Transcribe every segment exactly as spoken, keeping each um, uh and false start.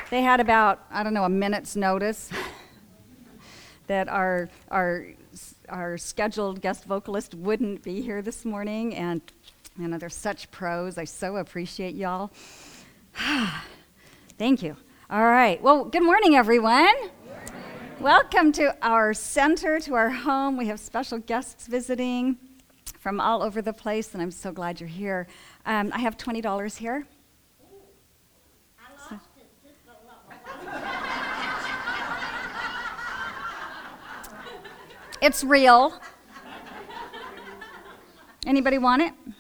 They had about, I don't know, a minute's notice that our our our scheduled guest vocalist wouldn't be here this morning, and you know, they're such pros. I so appreciate y'all. Thank you. All right. Well, good morning, everyone. Good morning. Welcome to our center, to our home. We have special guests visiting from all over the place, and I'm so glad you're here. Um, I have twenty dollars here. So. It's real. Anybody want it? Did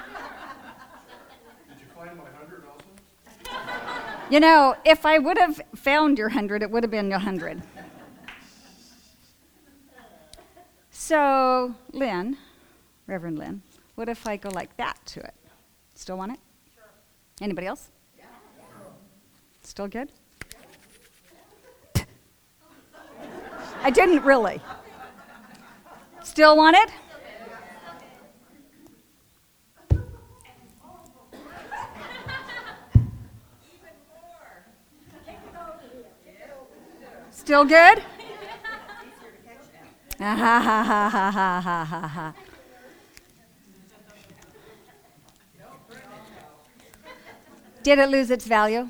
you find my hundred also? You know, if I would have found your hundred, it would have been your hundred. So, Lynn, Reverend Lynn, what if I go like that to it? Still want it? Sure. Anybody else? Yeah. Still good? Yeah. I didn't really. Still want it? Still good? Ha ha ha ha ha ha ha ha. Did it lose its value?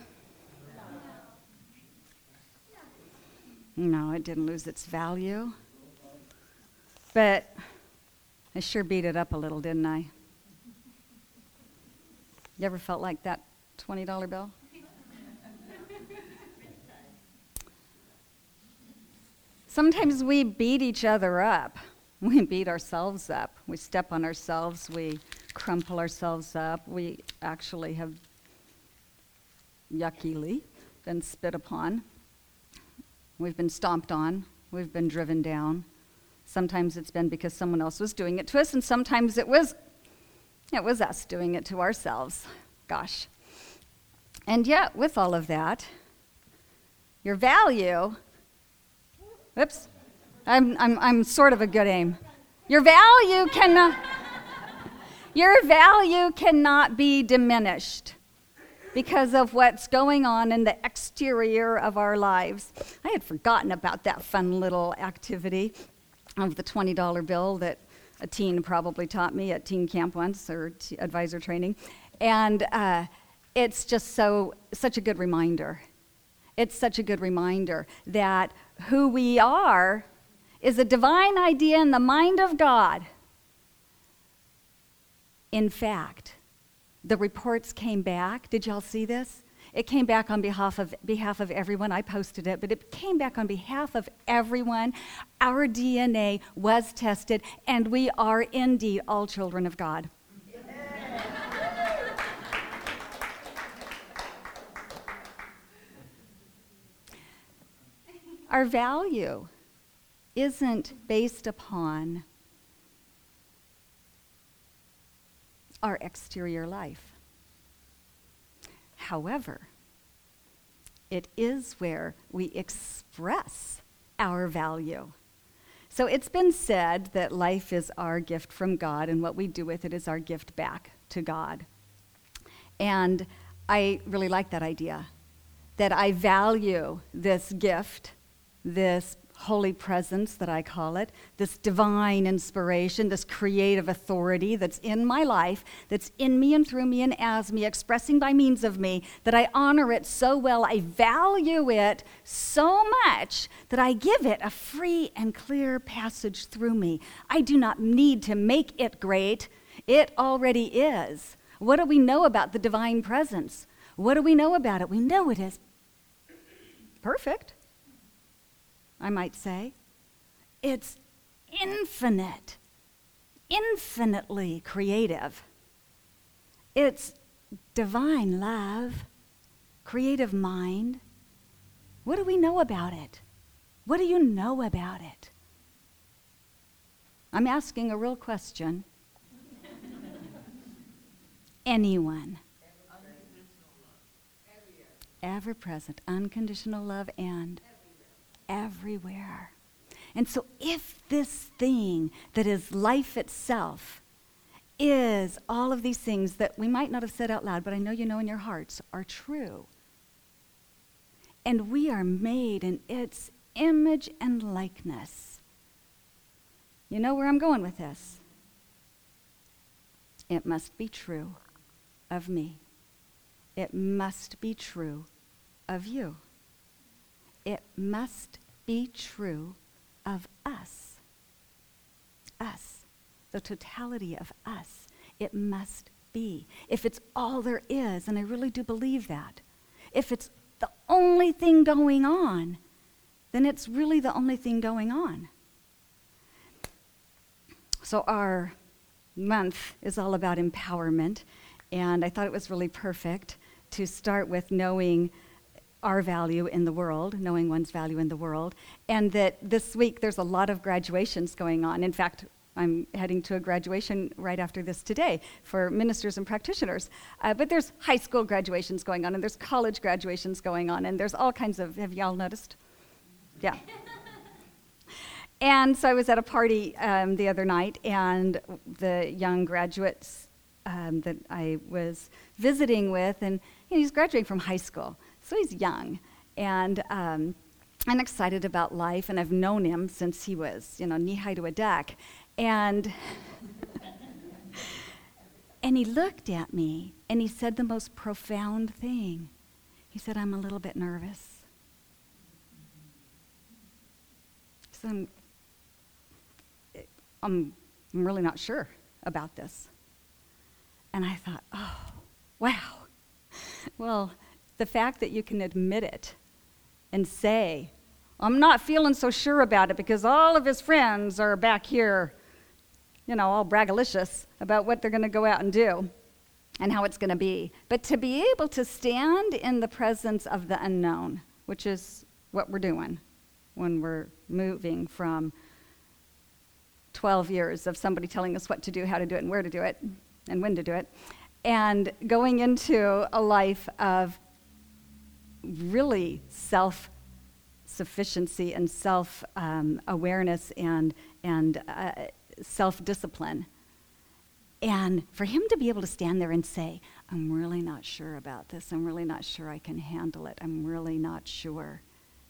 No, it didn't lose its value. But I sure beat it up a little, didn't I? You ever felt like that twenty dollar bill? Sometimes we beat each other up. We beat ourselves up. We step on ourselves. We crumple ourselves up. We actually have yuckily been spit upon. We've been stomped on. We've been driven down. Sometimes it's been because someone else was doing it to us, and sometimes it was it was us doing it to ourselves. Gosh. And yet, with all of that, your value, oops, I'm I'm I'm sort of a good aim. Your value cannot your value cannot be diminished because of what's going on in the exterior of our lives. I had forgotten about that fun little activity of the twenty dollar bill that a teen probably taught me at teen camp once, or t- advisor training. And uh, it's just so such a good reminder. It's such a good reminder that who we are is a divine idea in the mind of God. In fact, the reports came back. Did y'all see this? It came back on behalf of behalf of everyone. I posted it, but it came back on behalf of everyone. Our D N A was tested, and we are indeed all children of God. Our value isn't based upon our exterior life. However, it is where we express our value. So it's been said that life is our gift from God, and what we do with it is our gift back to God. And I really like that idea, that I value this gift, this holy presence that I call it, this divine inspiration, this creative authority that's in my life, that's in me and through me and as me, expressing by means of me, that I honor it so well, I value it so much that I give it a free and clear passage through me. I do not need to make it great. It already is. What do we know about the divine presence? What do we know about it? We know it is perfect, I might say. It's infinite, infinitely creative. It's divine love, creative mind. What do we know about it? What do you know about it? I'm asking a real question. Anyone. Ever present, unconditional love, and everywhere. And so if this thing that is life itself is all of these things that we might not have said out loud, but I know you know in your hearts are true, And we are made in its image and likeness. You know where I'm going with this? It must be true of me. It must be true of you. It must be true of us. Us. The totality of us. It must be. If it's all there is, and I really do believe that, if it's the only thing going on, then it's really the only thing going on. So our month is all about empowerment, and I thought it was really perfect to start with knowing our value in the world, knowing one's value in the world, and that this week there's a lot of graduations going on. In fact, I'm heading to a graduation right after this today for ministers and practitioners. Uh, but there's high school graduations going on, and there's college graduations going on, and there's all kinds of, have y'all noticed? Yeah. And so I was at a party um, the other night, and the young graduates um, that I was visiting with, and you know, he's graduating from high school, so he's young, and um, I'm excited about life, and I've known him since he was, you know, knee-high to a duck, and and he looked at me, and he said the most profound thing. He said, "I'm a little bit nervous." So I'm, I'm, I'm really not sure about this. And I thought, oh, wow. Well, the fact that you can admit it and say, I'm not feeling so sure about it because all of his friends are back here, you know, all braggalicious about what they're going to go out and do and how it's going to be. But to be able to stand in the presence of the unknown, which is what we're doing when we're moving from twelve years of somebody telling us what to do, how to do it, and where to do it, and when to do it, and going into a life of really self-sufficiency and self-awareness um, and, and uh, self-discipline. And for him to be able to stand there and say, I'm really not sure about this. I'm really not sure I can handle it. I'm really not sure.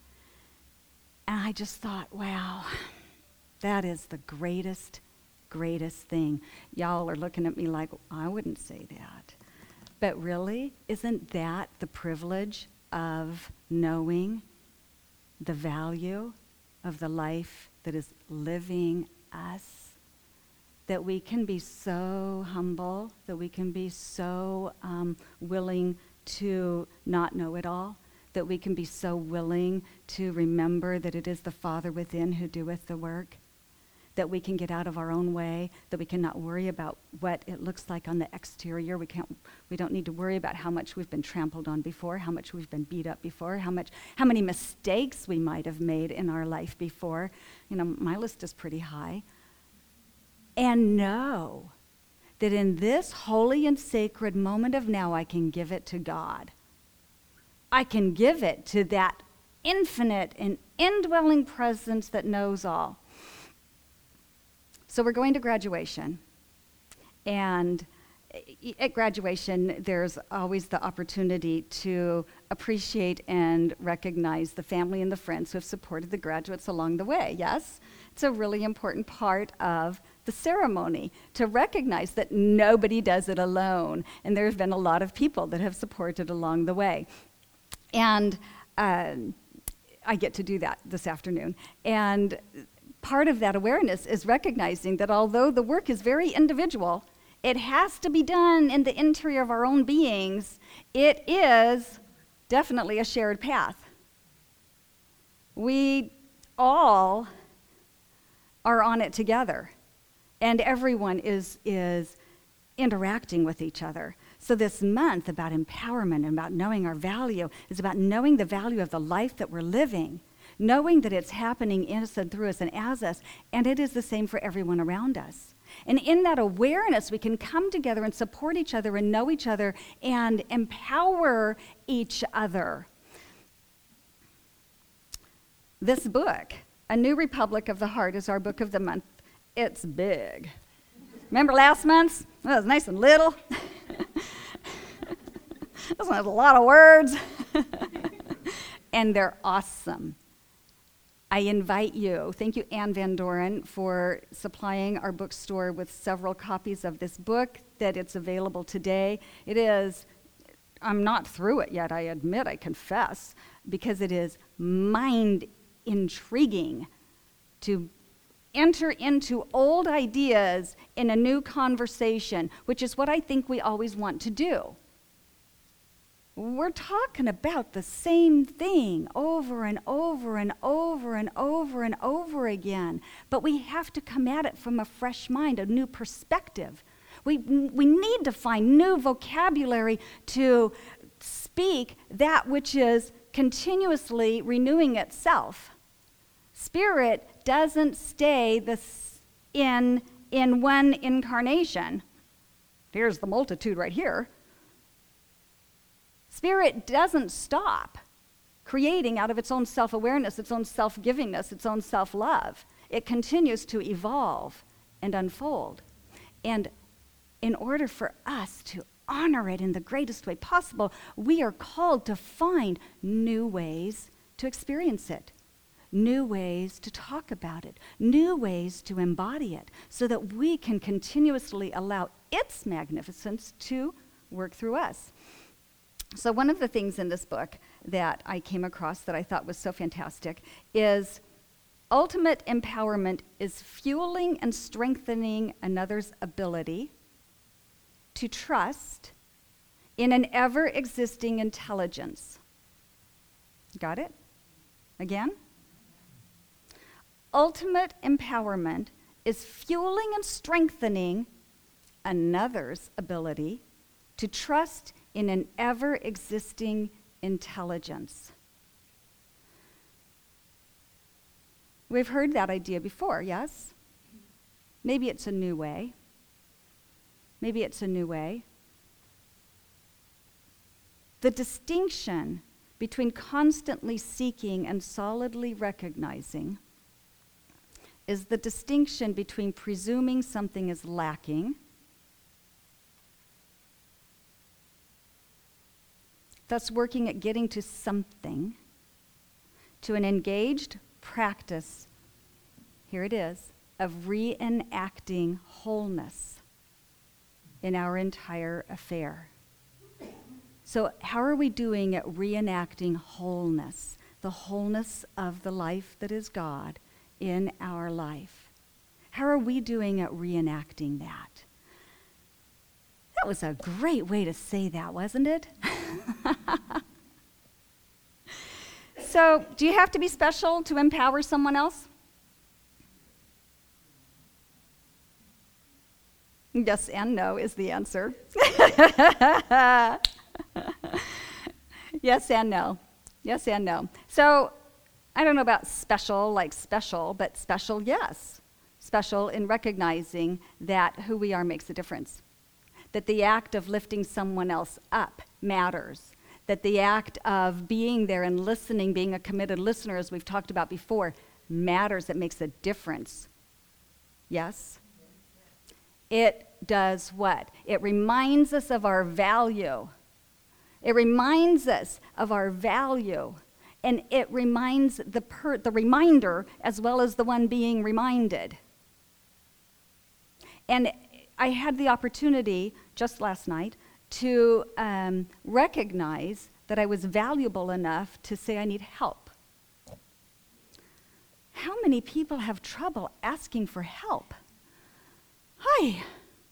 And I just thought, wow, that is the greatest, greatest thing. Y'all are looking at me like, I wouldn't say that. But really, isn't that the privilege of knowing the value of the life that is living us? That we can be so humble, that we can be so um, willing to not know it all, that we can be so willing to remember that it is the Father within who doeth the work, that we can get out of our own way, that we cannot worry about what it looks like on the exterior. We can't. We don't need to worry about how much we've been trampled on before, how much we've been beat up before, how much, how many mistakes we might have made in our life before. You know, my list is pretty high. And know that in this holy and sacred moment of now, I can give it to God. I can give it to that infinite and indwelling presence that knows all. So we're going to graduation. And at graduation, there's always the opportunity to appreciate and recognize the family and the friends who have supported the graduates along the way, yes? It's a really important part of the ceremony to recognize that nobody does it alone. And there have been a lot of people that have supported along the way. And uh, I get to do that this afternoon. And part of that awareness is recognizing that although the work is very individual, it has to be done in the interior of our own beings. It is definitely a shared path. We all are on it together, and everyone is, is interacting with each other. So this month about empowerment and about knowing our value is about knowing the value of the life that we're living, knowing that it's happening in us and through us and as us, and it is the same for everyone around us. And in that awareness, we can come together and support each other and know each other and empower each other. This book, A New Republic of the Heart, is our book of the month. It's big. Remember last month's? Well, it was nice and little. This one has a lot of words. and they're awesome. I invite you, thank you, Anne Van Doren, for supplying our bookstore with several copies of this book, that it's available today. It is, I'm not through it yet, I admit, I confess, because it is mind intriguing to enter into old ideas in a new conversation, which is what I think we always want to do. We're talking about the same thing over and over and over and over and over again, but we have to come at it from a fresh mind, a new perspective. We, we need to find new vocabulary to speak that which is continuously renewing itself. Spirit doesn't stay the s- in, in one incarnation. Here's the multitude right here. Spirit doesn't stop creating out of its own self-awareness, its own self-givingness, its own self-love. It continues to evolve and unfold. And in order for us to honor it in the greatest way possible, we are called to find new ways to experience it, new ways to talk about it, new ways to embody it, so that we can continuously allow its magnificence to work through us. So one of the things in this book that I came across that I thought was so fantastic is ultimate empowerment is fueling and strengthening another's ability to trust in an ever-existing intelligence. Got it? Again? Ultimate empowerment is fueling and strengthening another's ability to trust in an ever-existing intelligence. We've heard that idea before, yes? Maybe it's a new way. Maybe it's a new way. The distinction between constantly seeking and solidly recognizing is the distinction between presuming something is lacking, thus working at getting to something, to an engaged practice, here it is, of reenacting wholeness in our entire affair. So how are we doing at reenacting wholeness, the wholeness of the life that is God in our life? How are we doing at reenacting that? That was a great way to say that, wasn't it? So, do you have to be special to empower someone else? Yes and no is the answer. Yes and no. Yes and no. So, I don't know about special, like special, but special, yes. Special in recognizing that who we are makes a difference. That the act of lifting someone else up matters. That the act of being there and listening, being a committed listener, as we've talked about before, matters. It makes a difference. Yes? It does what? It reminds us of our value. It reminds us of our value. And it reminds the per- the reminder as well as the one being reminded. And I had the opportunity just last night to um, recognize that I was valuable enough to say I need help. How many people have trouble asking for help? Hi.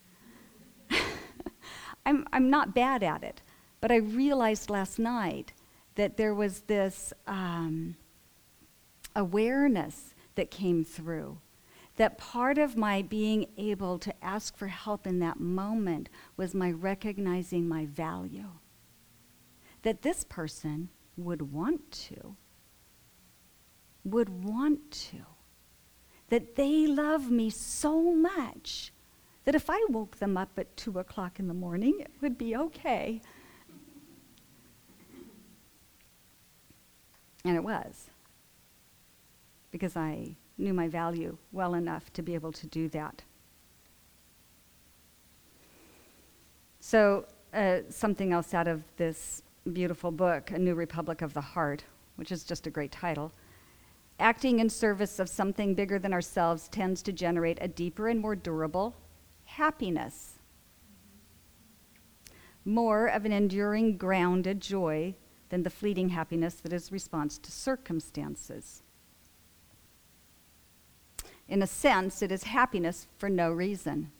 I'm, I'm not bad at it, but I realized last night that there was this um, awareness that came through. That part of my being able to ask for help in that moment was my recognizing my value. That this person would want to, would want to. That they love me so much that if I woke them up at two o'clock in the morning, it would be okay. And it was. Because I knew my value well enough to be able to do that. So uh, something else out of this beautiful book, A New Republic of the Heart, which is just a great title. Acting in service of something bigger than ourselves tends to generate a deeper and more durable happiness. More of an enduring, grounded joy than the fleeting happiness that is response to circumstances. In a sense, it is happiness for no reason.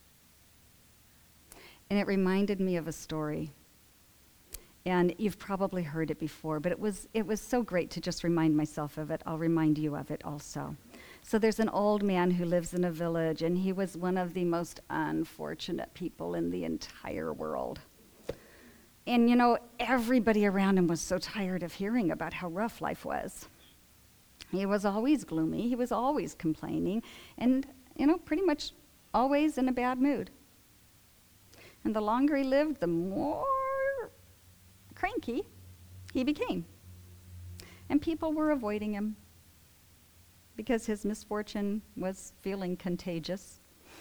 And it reminded me of a story. And you've probably heard it before, but it was it was so great to just remind myself of it. I'll remind you of it also. So there's an old man who lives in a village, and he was one of the most unfortunate people in the entire world. And, you know, everybody around him was so tired of hearing about how rough life was. He was always gloomy. He was always complaining, and, you know, pretty much always in a bad mood. And the longer he lived, the more cranky he became. And people were avoiding him because his misfortune was feeling contagious.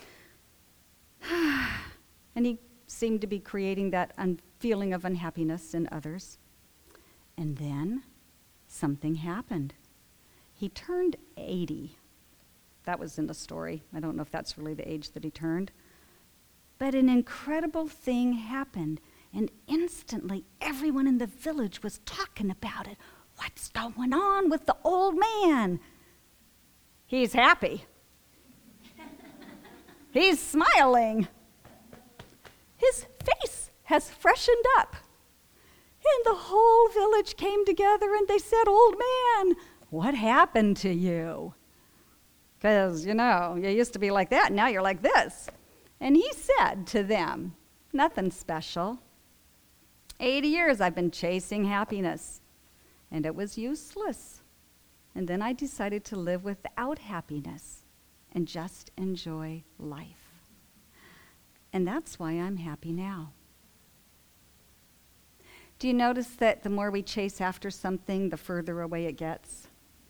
And he seemed to be creating that un- feeling of unhappiness in others. And then something happened. He turned eighty. That was in the story. I don't know if that's really the age that he turned. But an incredible thing happened. And instantly, everyone in the village was talking about it. What's going on with the old man? He's happy. He's smiling. His face has freshened up. And the whole village came together and they said, "Old man, what happened to you? Because, you know, you used to be like that, and now you're like this." And he said to them, "Nothing special. eighty years I've been chasing happiness, and it was useless. And then I decided to live without happiness and just enjoy life. And that's why I'm happy now." Do you notice that the more we chase after something, the further away it gets?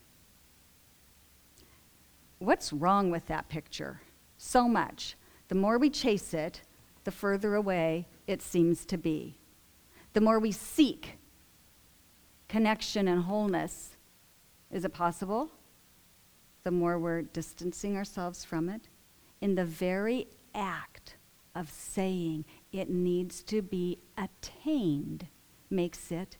What's wrong with that picture? So much. The more we chase it, the further away it seems to be. The more we seek connection and wholeness, is it possible? The more we're distancing ourselves from it. In the very act of saying it needs to be attained makes it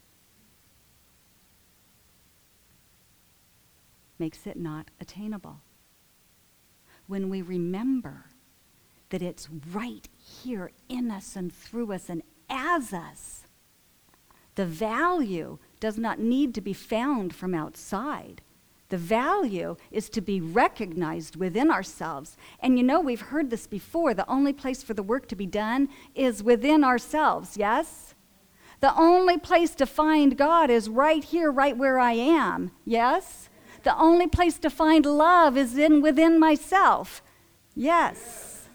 makes it not attainable. When we remember that it's right here in us and through us and as us, the value does not need to be found from outside. The value is to be recognized within ourselves. And you know, we've heard this before. The only place for the work to be done is within ourselves, yes? The only place to find God is right here, right where I am, yes? The only place to find love is in within myself, yes.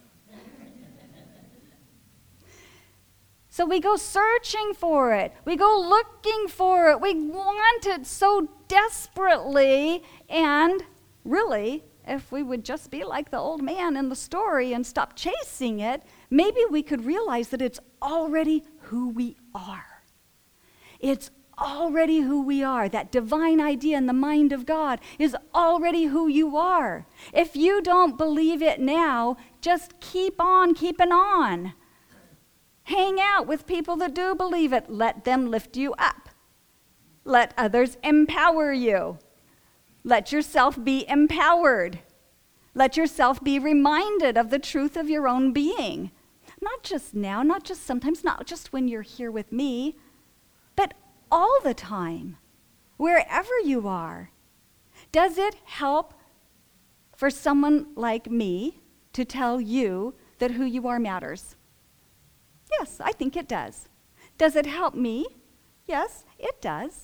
So we go searching for it. We go looking for it. We want it so desperately. And really, if we would just be like the old man in the story and stop chasing it, maybe we could realize that it's already who we are. It's already who we are. That divine idea in the mind of God is already who you are. If you don't believe it now, just keep on keeping on. Hang out with people that do believe it. Let them lift you up. Let others empower you. Let yourself be empowered. Let yourself be reminded of the truth of your own being. Not just now, not just sometimes, not just when you're here with me, but all the time, wherever you are. Does it help for someone like me to tell you that who you are matters? Yes, I think it does. Does it help me? Yes, it does.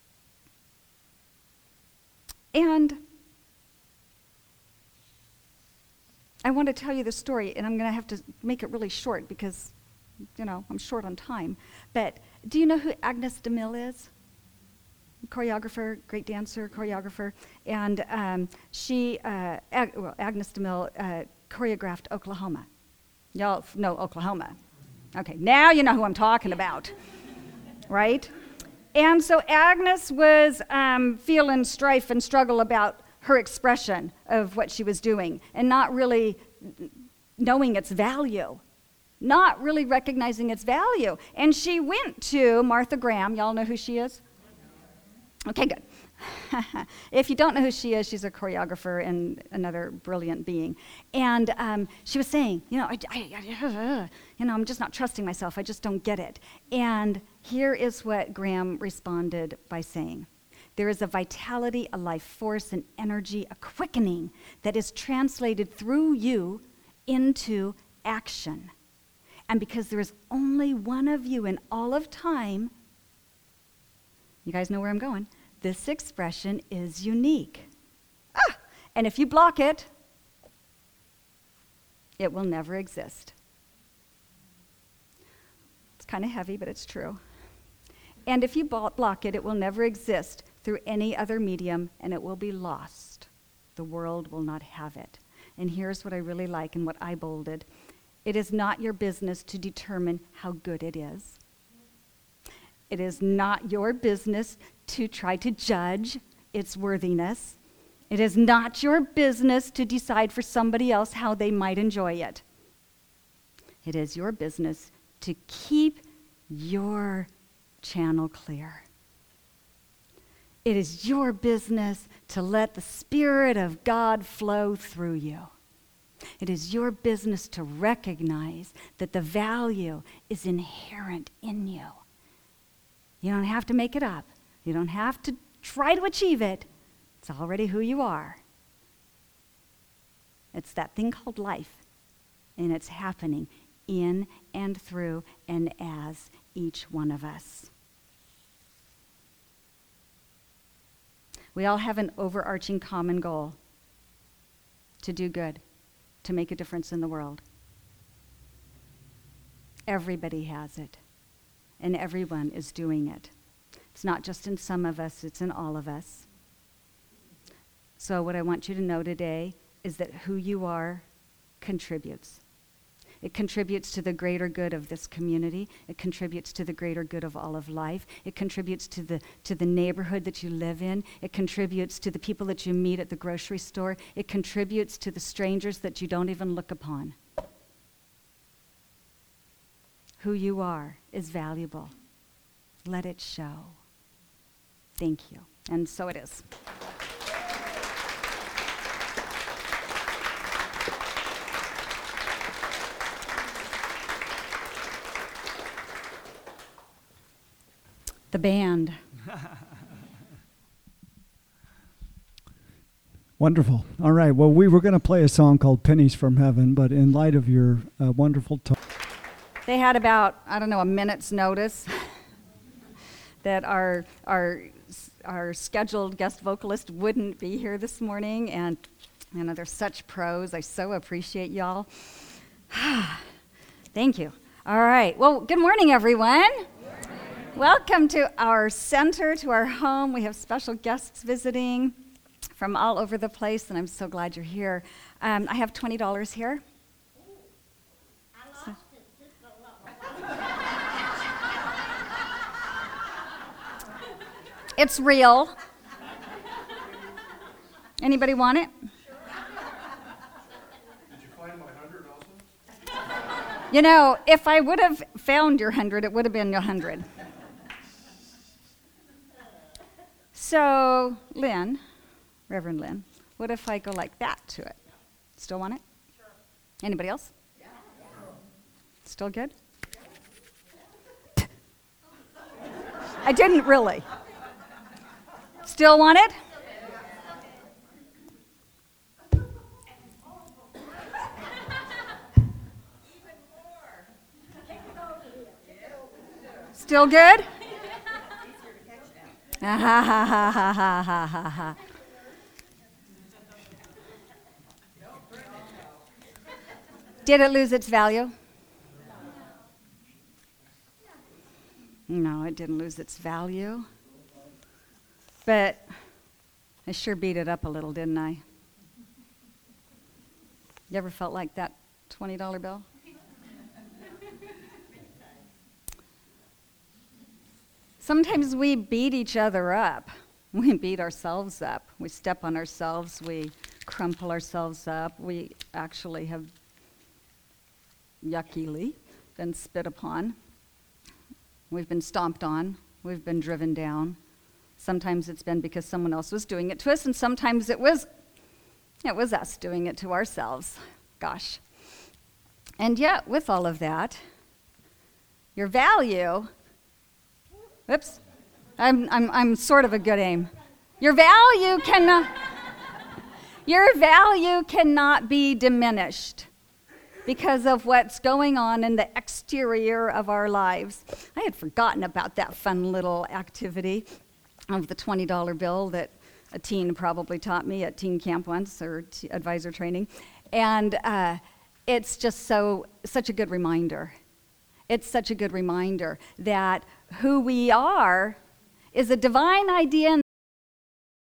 And I want to tell you the story, and I'm going to have to make it really short because, you know, I'm short on time. But do you know who Agnes de Mille is? Choreographer, great dancer, choreographer. And um, she, uh, Ag- well, Agnes de Mille uh, choreographed Oklahoma. Y'all know Oklahoma. Okay, now you know who I'm talking about, right? And so Agnes was um, feeling strife and struggle about her expression of what she was doing and not really knowing its value, not really recognizing its value. And she went to Martha Graham. Y'all know who she is? Okay, good. If you don't know who she is, she's a choreographer and another brilliant being. And um, she was saying, you know, I, I, I, you know, I'm just not trusting myself. I just don't get it. And here is what Graham responded by saying: there is a vitality, a life force, an energy, a quickening that is translated through you into action. And because there is only one of you in all of time, you guys know where I'm going, this expression is unique. Ah! And if you block it, it will never exist. It's kind of heavy, but it's true. And if you block it, it will never exist through any other medium, and it will be lost. The world will not have it. And here's what I really like and what I bolded. It is not your business to determine how good it is. It is not your business to try to judge its worthiness. It is not your business to decide for somebody else how they might enjoy it. It is your business to keep your channel clear. It is your business to let the Spirit of God flow through you. It is your business to recognize that the value is inherent in you. You don't have to make it up. You don't have to try to achieve it. It's already who you are. It's that thing called life, and it's happening in and through and as each one of us. We all have an overarching common goal: to do good, to make a difference in the world. Everybody has it, and everyone is doing it. It's not just in some of us, it's in all of us. So what I want you to know today is that who you are contributes. It contributes to the greater good of this community. It contributes to the greater good of all of life. It contributes to the to the neighborhood that you live in. It contributes to the people that you meet at the grocery store. It contributes to the strangers that you don't even look upon. Who you are is valuable. Let it show. Thank you. And so it is. The band. Wonderful. All right. Well, we were going to play a song called Pennies from Heaven, but in light of your uh, wonderful talk. They had about, I don't know, a minute's notice that our, our, our scheduled guest vocalist wouldn't be here this morning. And, you know, they're such pros. I so appreciate y'all. Thank you. All right. Well, good morning, everyone. Welcome to our center, to our home. We have special guests visiting from all over the place, and I'm so glad you're here. Um, I have twenty dollars here. Ooh, I lost it. Just go up. It's real. Anybody want it? Did you find my hundred also? You know, if I would have found your hundred, it would have been your hundred. So, Lynn, Reverend Lynn, what if I go like that to it? Still want it? Sure. Anybody else? Yeah. Still good? I didn't really. Still want it? Even more. Still good? Ha ha ha ha ha ha ha ha. Did it lose its value? No, it didn't lose its value. But I sure beat it up a little, didn't I? You ever felt like that twenty dollar bill? Sometimes we beat each other up. We beat ourselves up. We step on ourselves. We crumple ourselves up. We actually have yuckily been spit upon. We've been stomped on. We've been driven down. Sometimes it's been because someone else was doing it to us, and sometimes it was it was us doing it to ourselves. Gosh. And yet, with all of that, your value, whoops, I'm I'm I'm sort of a good aim. Your value cannot your value cannot be diminished because of what's going on in the exterior of our lives. I had forgotten about that fun little activity of the twenty dollar bill that a teen probably taught me at teen camp once, or t- advisor training. And uh, it's just so such a good reminder. It's such a good reminder that who we are is a divine idea